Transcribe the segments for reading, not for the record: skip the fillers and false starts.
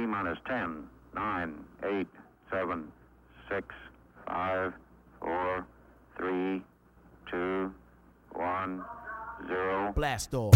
minus 10, 9, 8, 7, 6, 5, 4, 3, 2, 1, 0. Blast off.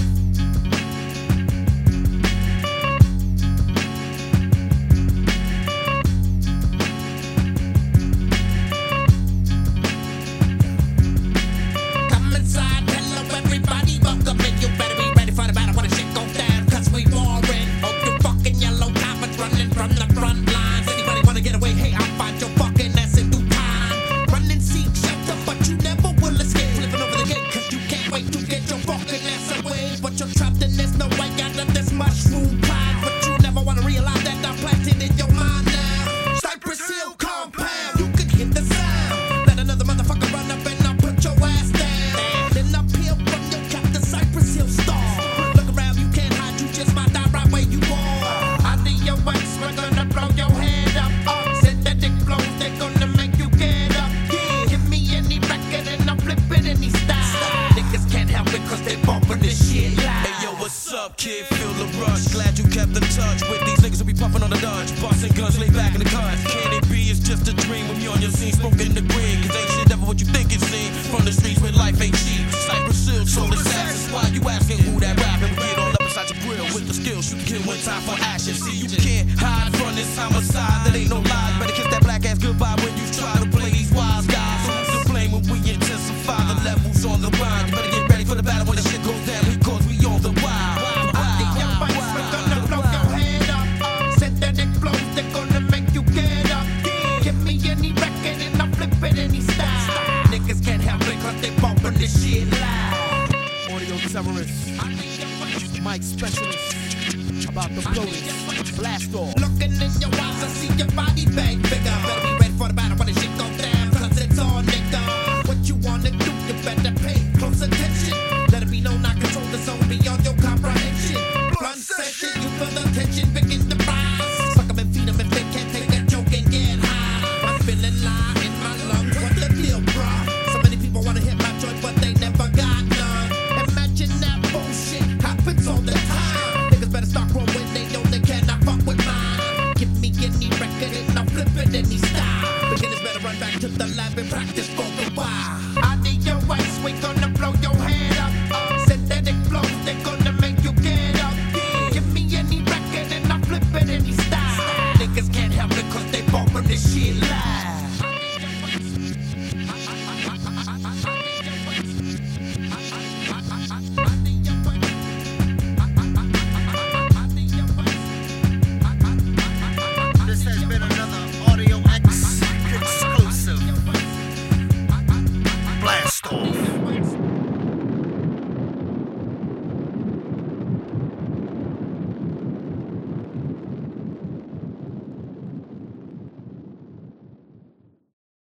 Kid, feel the rush. Glad you kept in touch with these niggas who be puffing on the Dutch. Busting guns, lay back in the cut. Can it be? It's just a dream when you on your scene, smoking the green. Cause ain't shit ever what you think it's seen. From the streets where life ain't cheap. Cypress Hill, soul assassins. Why you asking who that rapping? Get all up inside your grill with the skills. You can kill one time for action. See, you can't hide from this homicide. That ain't no lie. Better kiss that black ass goodbye when you try to play these wise guys. Who's to blame when we intensify the levels on the line? You better get ready for the battle when the shit goes down. Because we on the wild. Mike Specialist about the floaters. Blast off. Looking in your eyes, I see your body bang bigger. Better be ready for the battle when the shit go down. Cause it's all nigga. What you wanna do, you better pay close attention. Let it be known I control the zone beyond your comprehension. Blunt session, you feel the tension, begin to rise. Suck 'em and feed 'em if they can't take a joke and get high. I'm feeling live in my lungs, what the deal, bruh? So many people wanna hit my joint, but they never got none. Imagine that bullshit happens all the time. Niggas better start growing when they know they cannot fuck with mine. Give me any record and I'll flip it any style. Beginners better run back to the lab and practice for a while. I need your waist, we gonna blow your head up. Synthetic flows, they gonna make you get up. Give me any record and I'll flip it any style. Niggas can't help it cause they bumpin' this shit loud.